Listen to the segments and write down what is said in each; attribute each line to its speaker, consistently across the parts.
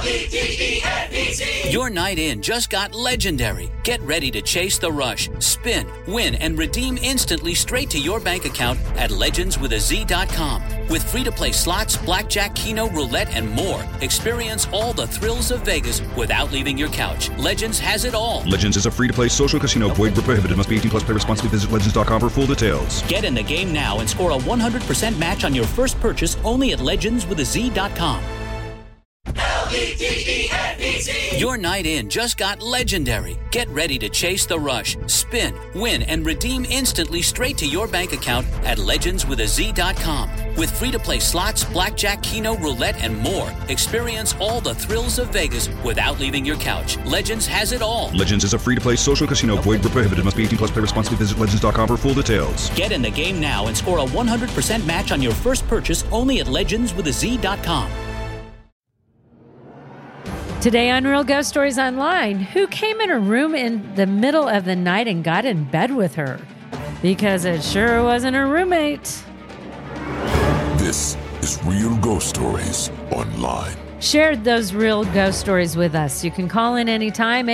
Speaker 1: Your night in just got legendary. Get ready to chase the rush, spin, win, and redeem instantly straight to your bank account at legendswithaz.com. With free-to-play slots, blackjack, keno, roulette, and more. Experience all the thrills of Vegas without leaving your couch. Legends has it all.
Speaker 2: Legends is a free-to-play social casino. Void where prohibited. Must be 18 plus. Play responsibly. Visit legends.com for full details.
Speaker 1: Get in the game now and score a 100% match on your first purchase only at legendswithaz.com. L-E-G-E-N-E-Z. Your night in just got legendary. Get ready to chase the rush, spin, win, and redeem instantly straight to your bank account at legendswithaz.com. With free-to-play slots, blackjack, keno, roulette, and more. Experience all the thrills of Vegas without leaving your couch. Legends has it all.
Speaker 2: Legends is a free-to-play social casino. Void where prohibited. Must be 18 plus. Play responsibly. Visit legends.com for full details.
Speaker 1: Get in the game now and score a 100% match on your first purchase only at legendswithaz.com.
Speaker 3: Today on Real Ghost Stories Online, who came in her room in the middle of the night and got in bed with her? Because it sure wasn't her roommate.
Speaker 4: This is Real Ghost Stories Online.
Speaker 3: Share those real ghost stories with us. You can call in anytime,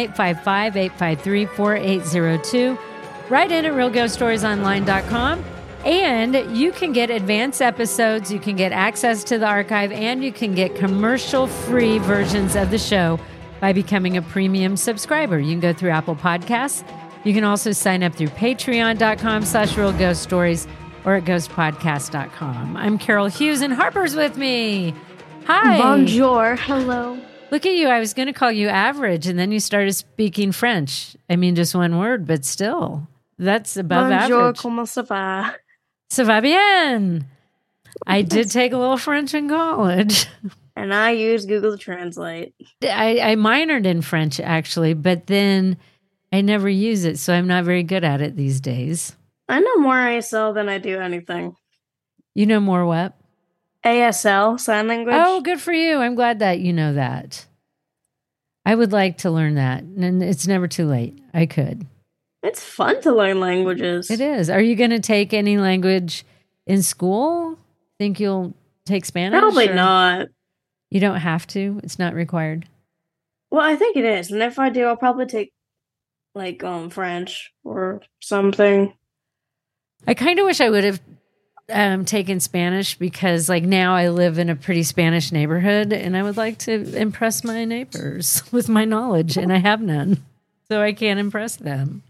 Speaker 3: 855-853-4802. Write in at realghoststoriesonline.com. And you can get advanced episodes, you can get access to the archive, and you can get commercial-free versions of the show by becoming a premium subscriber. You can go through Apple Podcasts. You can also sign up through patreon.com/realghoststories or at ghostpodcast.com. I'm Carol Hughes, and Harper's with me. Hi.
Speaker 5: Bonjour. Hello.
Speaker 3: Look at you. I was going to call you average, and then you started speaking French. I mean, just one word, but still. That's above
Speaker 5: Bonjour,
Speaker 3: average.
Speaker 5: comment ça va?
Speaker 3: Ça va bien. I did take a little French in college.
Speaker 5: And I use Google Translate.
Speaker 3: I minored in French, actually, but then I never use it, so I'm not very good at it these days.
Speaker 5: I know more ASL than I do anything.
Speaker 3: You know more what?
Speaker 5: ASL, sign language.
Speaker 3: Oh, good for you. I'm glad that you know that. I would like to learn that, and it's never too late. I could.
Speaker 5: It's fun to learn languages.
Speaker 3: It is. Are you going to take any language in school? Think you'll take Spanish?
Speaker 5: Probably not.
Speaker 3: You don't have to? It's not required?
Speaker 5: Well, I think it is. And if I do, I'll probably take, like, French or something.
Speaker 3: I kind of wish I would have taken Spanish because, like, now I live in a pretty Spanish neighborhood, and I would like to impress my neighbors with my knowledge, and I have none. So I can't impress them.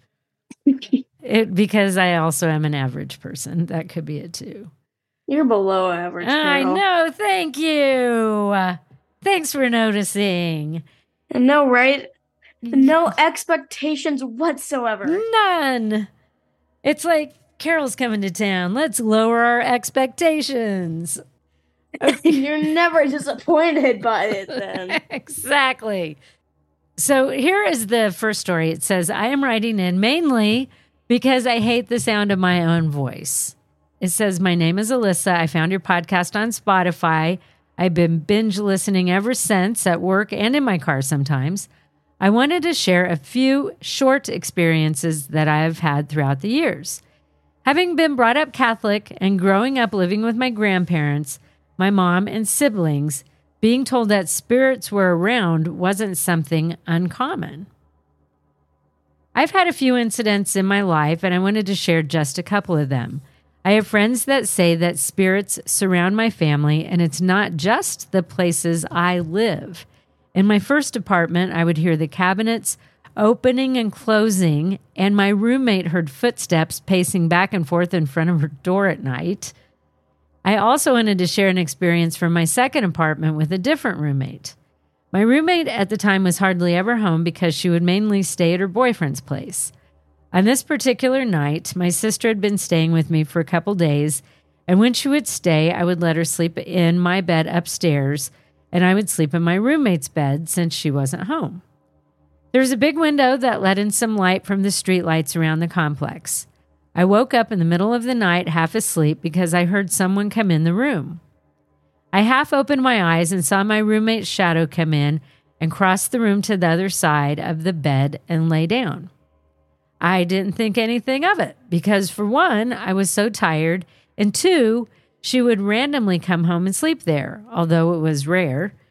Speaker 3: Because I also am an average person. That could be it too.
Speaker 5: You're below average, girl.
Speaker 3: I know. Thank you. Thanks for noticing.
Speaker 5: And no, right? No expectations whatsoever.
Speaker 3: None. It's like Carol's coming to town. Let's lower our expectations.
Speaker 5: You're never disappointed by it then.
Speaker 3: Exactly. So here is the first story. It says, I am writing in mainly because I hate the sound of my own voice. It says, my name is Alyssa. I found your podcast on Spotify. I've been binge listening ever since at work and in my car sometimes. I wanted to share a few short experiences that I have had throughout the years. Having been brought up Catholic and growing up living with my grandparents, my mom and siblings, being told that spirits were around wasn't something uncommon. I've had a few incidents in my life, and I wanted to share just a couple of them. I have friends that say that spirits surround my family, and it's not just the places I live. In my first apartment, I would hear the cabinets opening and closing, and my roommate heard footsteps pacing back and forth in front of her door at night. I also wanted to share an experience from my second apartment with a different roommate. My roommate at the time was hardly ever home because she would mainly stay at her boyfriend's place. On this particular night, my sister had been staying with me for a couple days, and when she would stay, I would let her sleep in my bed upstairs, and I would sleep in my roommate's bed since she wasn't home. There was a big window that let in some light from the streetlights around the complex. I woke up in the middle of the night, half asleep, because I heard someone come in the room. I half opened my eyes and saw my roommate's shadow come in and cross the room to the other side of the bed and lay down. I didn't think anything of it because, for one, I was so tired, and two, she would randomly come home and sleep there, although it was rare.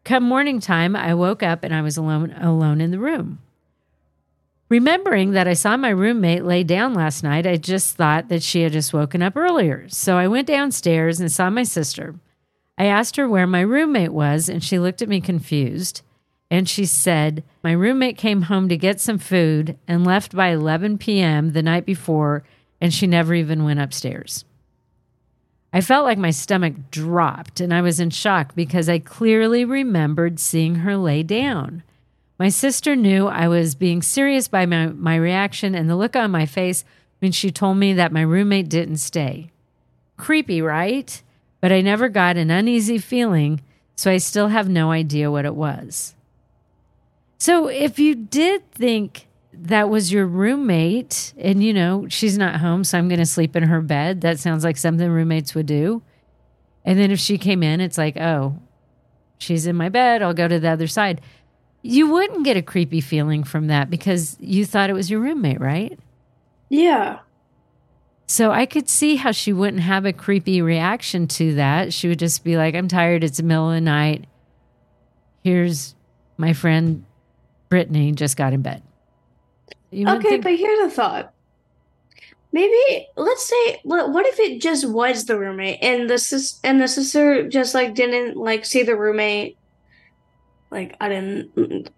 Speaker 3: come morning time, I woke up and I was alone in the room. Remembering that I saw my roommate lay down last night, I just thought that she had just woken up earlier. So I went downstairs and saw my sister. I asked her where my roommate was, and she looked at me confused. And she said, my roommate came home to get some food and left by 11 p.m. the night before, and she never even went upstairs. I felt like my stomach dropped, and I was in shock because I clearly remembered seeing her lay down. My sister knew I was being serious by my reaction and the look on my face when she told me that my roommate didn't stay. Creepy, right? But I never got an uneasy feeling, so I still have no idea what it was. So if you did think that was your roommate and, she's not home, so I'm going to sleep in her bed, that sounds like something roommates would do. And then if she came in, it's like, oh, she's in my bed, I'll go to the other side. You wouldn't get a creepy feeling from that because you thought it was your roommate, right?
Speaker 5: Yeah.
Speaker 3: So I could see how she wouldn't have a creepy reaction to that. She would just be like, I'm tired. It's the middle of the night. Here's my friend Brittany just got in bed.
Speaker 5: Okay, but here's a thought. Maybe, let's say, what if it just was the roommate and the sister just didn't see the roommate? Didn't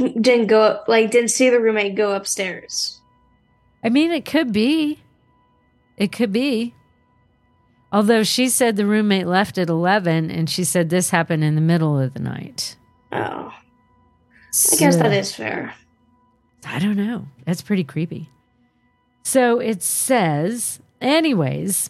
Speaker 5: see the roommate go upstairs.
Speaker 3: I mean, it could be. It could be. Although she said the roommate left at 11 and she said this happened in the middle of the night.
Speaker 5: Oh. I guess that is fair.
Speaker 3: I don't know. That's pretty creepy. So it says, anyways,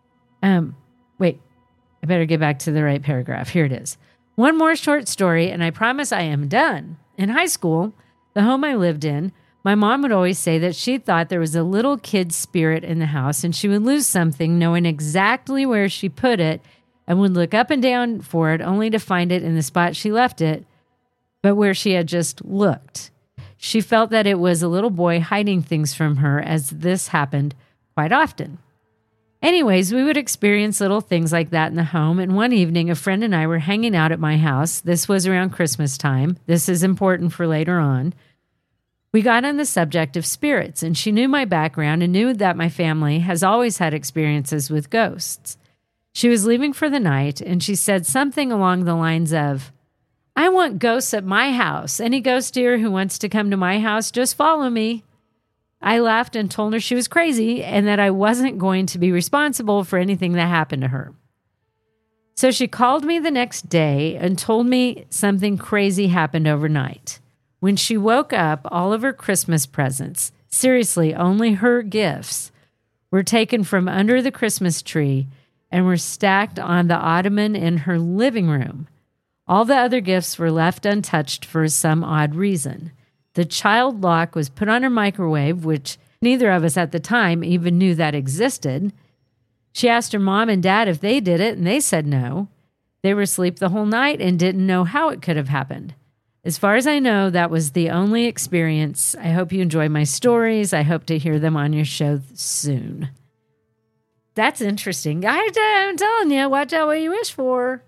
Speaker 3: wait, I better get back to the right paragraph. Here it is. One more short story, and I promise I am done. In high school, the home I lived in, my mom would always say that she thought there was a little kid spirit in the house, and she would lose something knowing exactly where she put it and would look up and down for it only to find it in the spot she left it, but where she had just looked. She felt that it was a little boy hiding things from her, as this happened quite often. Anyways, we would experience little things like that in the home, and one evening, a friend and I were hanging out at my house. This was around Christmas time. This is important for later on. We got on the subject of spirits, and she knew my background and knew that my family has always had experiences with ghosts. She was leaving for the night, and she said something along the lines of, I want ghosts at my house. Any ghost here who wants to come to my house, just follow me. I laughed and told her she was crazy and that I wasn't going to be responsible for anything that happened to her. So she called me the next day and told me something crazy happened overnight. When she woke up, all of her Christmas presents, seriously, only her gifts, were taken from under the Christmas tree and were stacked on the ottoman in her living room. All the other gifts were left untouched for some odd reason. The child lock was put on her microwave, which neither of us at the time even knew that existed. She asked her mom and dad if they did it, and they said no. They were asleep the whole night and didn't know how it could have happened. As far as I know, that was the only experience. I hope you enjoy my stories. I hope to hear them on your show soon. That's interesting. I'm telling you, watch out what you wish for.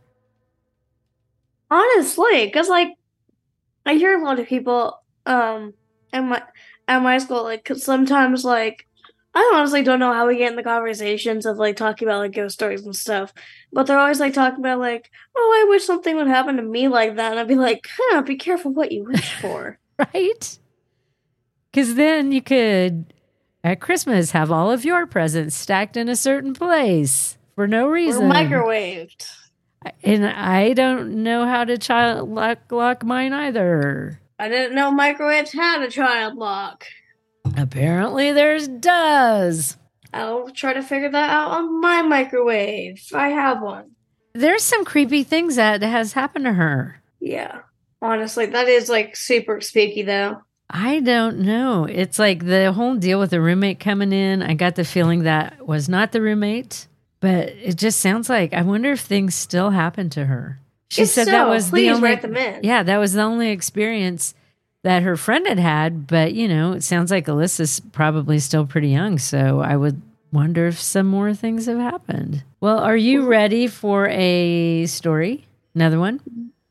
Speaker 5: Honestly, because I hear a lot of people at my school, 'cause sometimes I honestly don't know how we get in the conversations of talking about ghost stories and stuff, but they're always talking about oh, I wish something would happen to me like that, and I'd be like, be careful what you wish for.
Speaker 3: Right? Because then you could at Christmas have all of your presents stacked in a certain place for no reason.
Speaker 5: Or microwaved.
Speaker 3: And I don't know how to child lock mine either.
Speaker 5: I didn't know microwaves had a child lock.
Speaker 3: Apparently theirs does.
Speaker 5: I'll try to figure that out on my microwave. I have one.
Speaker 3: There's some creepy things that has happened to her.
Speaker 5: Yeah. Honestly, that is super spooky though.
Speaker 3: I don't know. It's the whole deal with the roommate coming in. I got the feeling that was not the roommate, but it just sounds like, I wonder if things still happen to her. She said that was the only,
Speaker 5: write them in.
Speaker 3: Yeah, that was the only experience that her friend had, but it sounds like Alyssa's probably still pretty young, so I would wonder if some more things have happened. Well, are you ready for a story? Another one?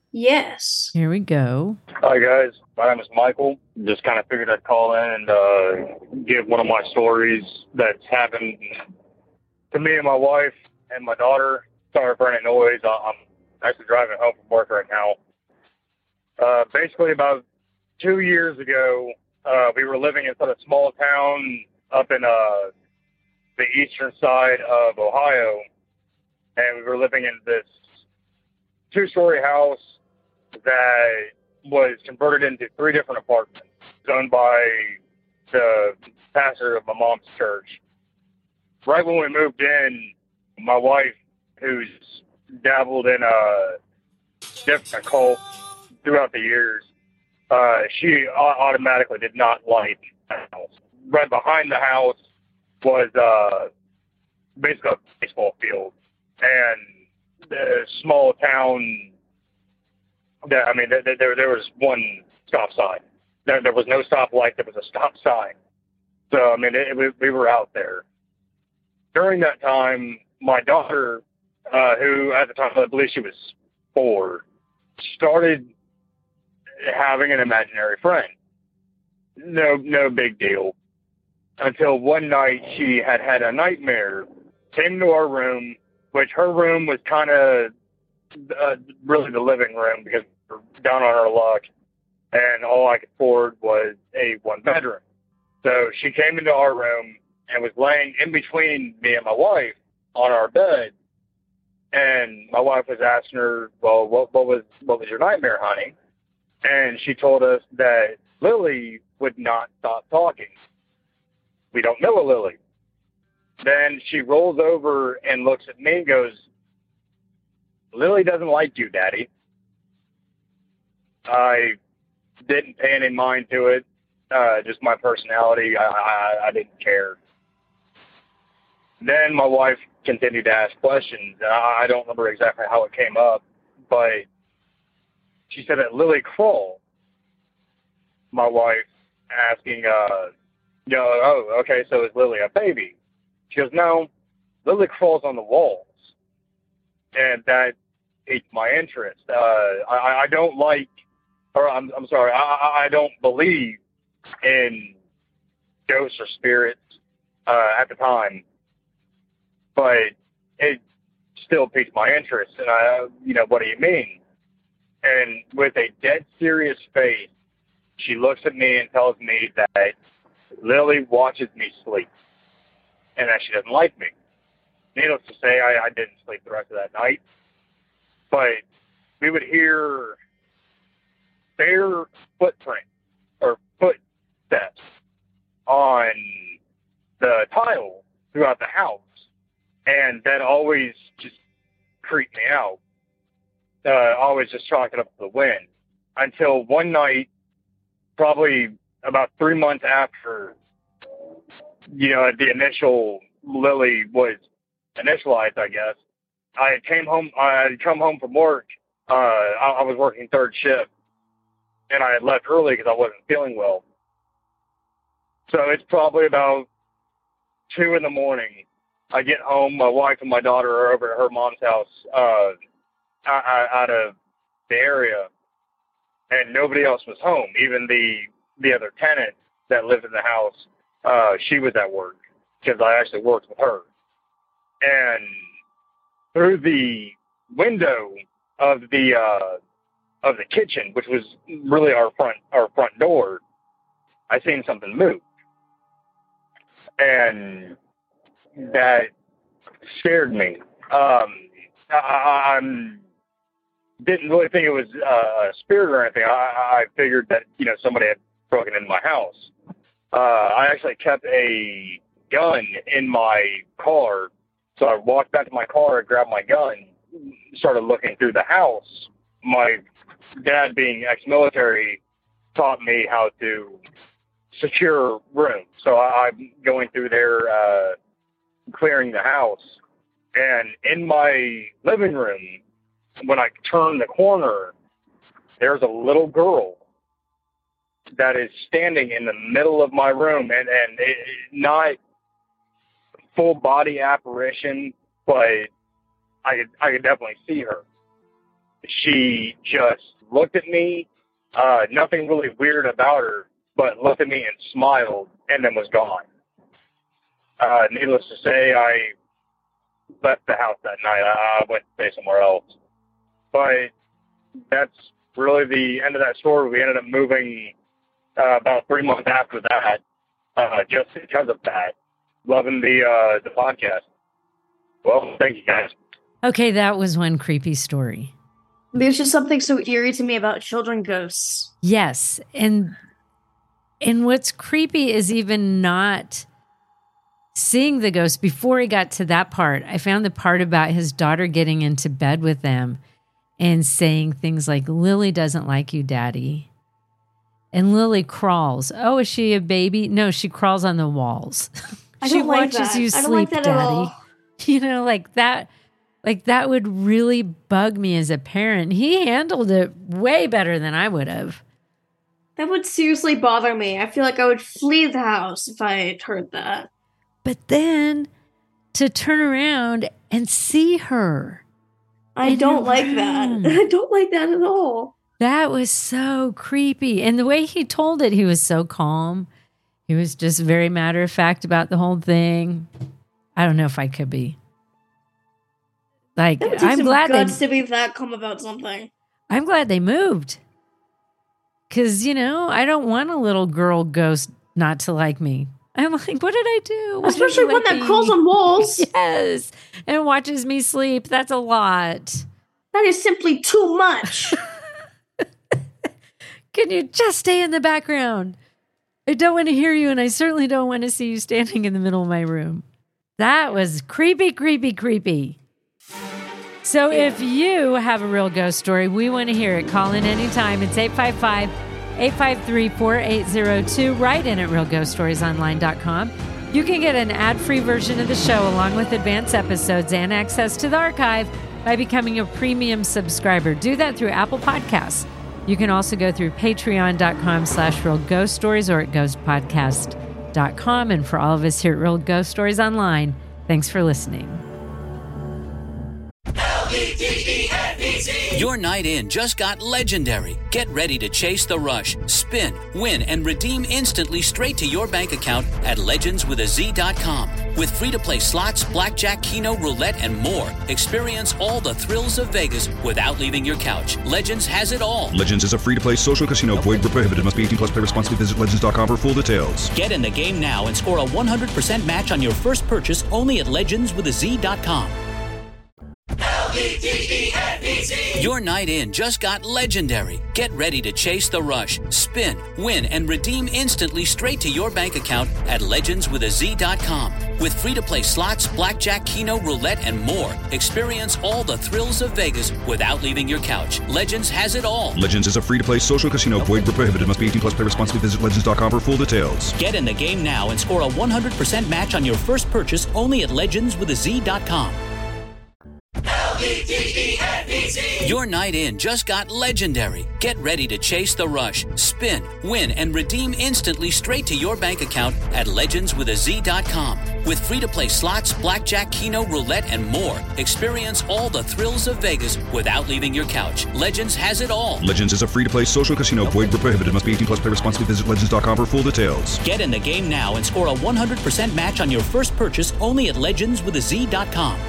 Speaker 5: Yes.
Speaker 3: Here we go.
Speaker 6: Hi guys, my name is Michael. Just kind of figured I'd call in and give one of my stories that's happened to me and my wife and my daughter. Sorry for any noise. I'm actually driving home from work right now. Basically, about 2 years ago, we were living inside a small town up in the eastern side of Ohio, and we were living in this 2-story house that was converted into 3 different apartments owned by the pastor of my mom's church. Right when we moved in, my wife, who's dabbled in different cults throughout the years, she automatically did not like the house. Right behind the house was basically a baseball field, and the small town. I mean, there was one stop sign. There was no stoplight. There was a stop sign. So, I mean, we were out there. During that time, my daughter, who at the time, I believe she was 4, started having an imaginary friend. No big deal. Until one night she had a nightmare, came to our room, which her room was kind of really the living room because we're down on our luck, and all I could afford was a 1-bedroom. So she came into our room and was laying in between me and my wife on our bed, and my wife was asking her, well, what was your nightmare, honey? And she told us that Lily would not stop talking. We don't know a Lily. Then she rolls over and looks at me and goes, Lily doesn't like you, Daddy. I didn't pay any mind to it. Just my personality. I didn't care. Then my wife continued to ask questions. I don't remember exactly how it came up, but she said that Lily crawled. My wife asking, oh, okay, so is Lily a baby? She goes, no, Lily crawls on the walls. And that piqued my interest. I don't like, or I'm sorry, I don't believe in ghosts or spirits at the time, but it still piqued my interest. And what do you mean? And with a dead serious face, she looks at me and tells me that Lily watches me sleep and that she doesn't like me. Needless to say, I didn't sleep the rest of that night. But we would hear bare footprints or footsteps on the tile throughout the house. And that always just creeped me out. Always just chalked it up to the wind. Until one night, probably about 3 months after, the initial Lily was initialized, I guess, I had come home from work. I was working 3rd shift, and I had left early because I wasn't feeling well. So it's probably about 2 in the morning. I get home. My wife and my daughter are over at her mom's house out of the area, and nobody else was home. Even the other tenant that lived in the house, she was at work because I actually worked with her. And through the window of the kitchen, which was really our front door, I seen something move, and that scared me. I didn't really think it was a spirit or anything. I figured that somebody had broken into my house. I actually kept a gun in my car. So I walked back to my car and grabbed my gun, started looking through the house. My dad, being ex-military, taught me how to secure rooms. So I'm going through there, clearing the house. And in my living room, when I turn the corner, there's a little girl that is standing in the middle of my room, and not full body apparition, but I could definitely see her. she just looked at me, nothing really weird about her, but looked at me and smiled and then was gone. Needless to say, I left the house that night. I went to stay somewhere else. But that's really the end of that story. We ended up moving about 3 months after that, just because of that. Loving the podcast. Well, thank you guys.
Speaker 3: Okay, that was one creepy story.
Speaker 5: There's just something so eerie to me about children ghosts.
Speaker 3: Yes, and what's creepy is even not seeing the ghost. Before he got to that part, I found the part about his daughter getting into bed with them and saying things like, Lily doesn't like you, Daddy. And Lily crawls. Oh, is she a baby? No, she crawls on the walls.
Speaker 5: I
Speaker 3: She
Speaker 5: don't like
Speaker 3: watches
Speaker 5: that.
Speaker 3: you
Speaker 5: I don't like
Speaker 3: sleep,
Speaker 5: that at
Speaker 3: Daddy.
Speaker 5: all.
Speaker 3: You know, like that would really bug me as a parent. He handled it way better than I would have.
Speaker 5: That would seriously bother me. I feel like I would flee the house if I had heard that.
Speaker 3: But then to turn around and see her.
Speaker 5: I
Speaker 3: in
Speaker 5: don't
Speaker 3: her
Speaker 5: like that.
Speaker 3: room.
Speaker 5: I don't like that at all.
Speaker 3: That was so creepy. And the way he told it, he was so calm. He was just very matter of fact about the whole thing. I don't know if I could be. Like,
Speaker 5: That would take
Speaker 3: I'm
Speaker 5: some
Speaker 3: glad
Speaker 5: guts to be that calm about something.
Speaker 3: I'm glad they moved. Because, you know, I don't want a little girl ghost not to like me. I'm like, what did I do? Why
Speaker 5: Especially
Speaker 3: didn't you
Speaker 5: one
Speaker 3: like
Speaker 5: that
Speaker 3: me?
Speaker 5: crawls on walls.
Speaker 3: Yes. And watches me sleep. That's a lot.
Speaker 5: That is simply too much.
Speaker 3: Can you just stay in the background? I don't want to hear you, and I certainly don't want to see you standing in the middle of my room. That was creepy, creepy, creepy. So if you have a real ghost story, we want to hear it. Call in anytime. It's 855-853-4802. Write in at realghoststoriesonline.com. You can get an ad-free version of the show along with advanced episodes and access to the archive by becoming a premium subscriber. Do that through Apple Podcasts. You can also go through patreon.com/realghoststories or at ghostpodcast.com. And for all of us here at Real Ghost Stories Online, thanks for listening.
Speaker 1: Your night in just got legendary. Get ready to chase the rush, spin, win, and redeem instantly straight to your bank account at legendswithaz.com. With free-to-play slots, blackjack, keno, roulette, and more, experience all the thrills of Vegas without leaving your couch. Legends has it all.
Speaker 2: Legends is a free-to-play social casino. Void where prohibited. Must be 18 plus. Play responsibly. Visit legends.com for full details.
Speaker 1: Get in the game now and score a 100% match on your first purchase only at legendswithaz.com. Your night in just got legendary. Get ready to chase the rush, spin, win, and redeem instantly straight to your bank account at legendswithaz.com. With free-to-play slots, blackjack, keno, roulette, and more, experience all the thrills of Vegas without leaving your couch. Legends has it all.
Speaker 2: Legends is a free-to-play social casino. Void where prohibited. Must be 18 plus. Play responsibly. Visit legends.com for full details.
Speaker 1: Get in the game now and score a 100% match on your first purchase only at legendswithaz.com. Your night in just got legendary. Get ready to chase the rush, spin, win, and redeem instantly straight to your bank account at legendswithaz.com. With free-to-play slots, blackjack, keno, roulette, and more, experience all the thrills of Vegas without leaving your couch. Legends has it all.
Speaker 2: Legends is a free-to-play social casino. Void where prohibited. Must be 18 plus. Play responsibly. Visit legends.com for full details.
Speaker 1: Get in the game now and score a 100% match on your first purchase only at legendswithaz.com.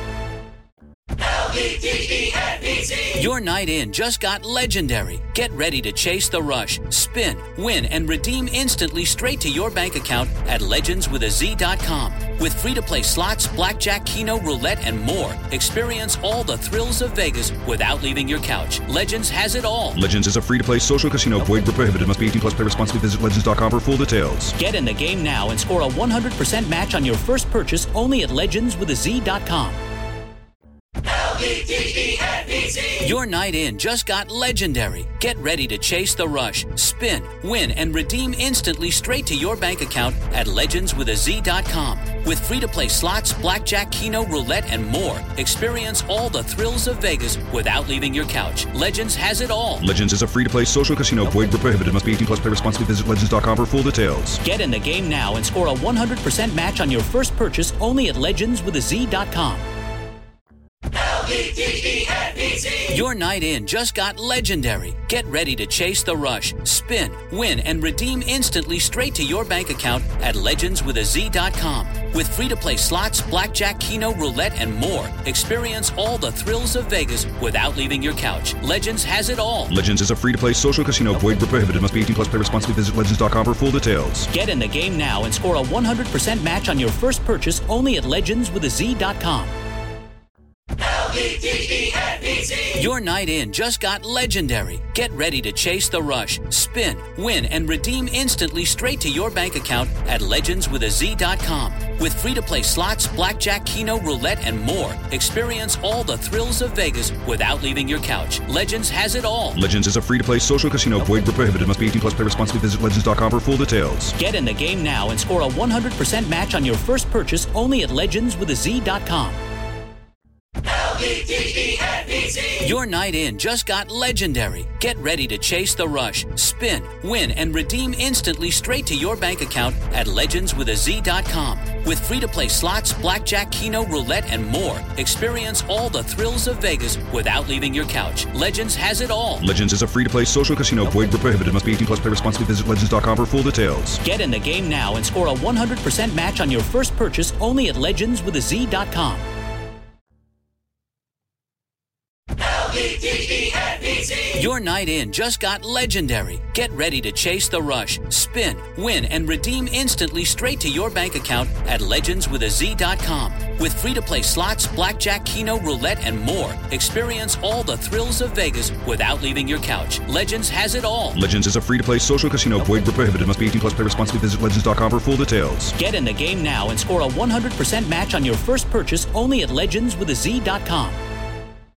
Speaker 1: Your night in just got legendary. Get ready to chase the rush, spin, win, and redeem instantly straight to your bank account at legendswithaz.com. With free-to-play slots, blackjack, keno, roulette, and more, experience all the thrills of Vegas without leaving your couch. Legends has it all.
Speaker 2: Legends is a free-to-play social casino. Void where prohibited. Must be 18 plus. Play responsibly. Visit legends.com for full details.
Speaker 1: Get in the game now and score a 100% match on your first purchase only at legendswithaz.com. Your night in just got legendary. Get ready to chase the rush, spin, win, and redeem instantly straight to your bank account at legendswithaz.com. With free-to-play slots, blackjack, keno, roulette, and more, experience all the thrills of Vegas without leaving your couch. Legends has it all.
Speaker 2: Legends is a free-to-play social casino. Void where prohibited. Must be 18 plus. Play responsibly. Visit legends.com for full details.
Speaker 1: Get in the game now and score a 100% match on your first purchase only at legendswithaz.com. Your night in just got legendary. Get ready to chase the rush, spin, win, and redeem instantly straight to your bank account at legendswithaz.com. With free-to-play slots, blackjack, keno, roulette, and more, experience all the thrills of Vegas without leaving your couch. Legends has it all.
Speaker 2: Legends is a free-to-play social casino. Void where prohibited. Must be 18 plus. Play responsibly. Visit legends.com for full details.
Speaker 1: Get in the game now and score a 100% match on your first purchase only at legendswithaz.com. Your night in just got legendary. Get ready to chase the rush, spin, win, and redeem instantly straight to your bank account at legendswithaz.com. With free-to-play slots, blackjack, keno, roulette, and more, experience all the thrills of Vegas without leaving your couch. Legends has it all.
Speaker 2: Legends is a free-to-play social casino. Void where prohibited. Must be 18 plus. Play responsibly. Visit legends.com for full details.
Speaker 1: Get in the game now and score a 100% match on your first purchase only at legendswithaz.com. Your night in just got legendary. Get ready to chase the rush, spin, win, and redeem instantly straight to your bank account at legendswithaz.com. With free-to-play slots, blackjack, keno, roulette, and more, experience all the thrills of Vegas without leaving your couch. Legends has it all.
Speaker 2: Legends is a free-to-play social casino. Void where prohibited. Must be 18 plus. Play responsibly. Visit legends.com for full details.
Speaker 1: Get in the game now and score a 100% match on your first purchase only at legendswithaz.com. Your night in just got legendary. Get ready to chase the rush, spin, win, and redeem instantly straight to your bank account at legendswithaz.com. With free-to-play slots, blackjack, keno, roulette, and more, experience all the thrills of Vegas without leaving your couch. Legends has it all.
Speaker 2: Legends is a free-to-play social casino. Void where prohibited. Must be 18 plus. Play responsibly. Visit legends.com for full details.
Speaker 1: Get in the game now and score a 100% match on your first purchase only at legendswithaz.com.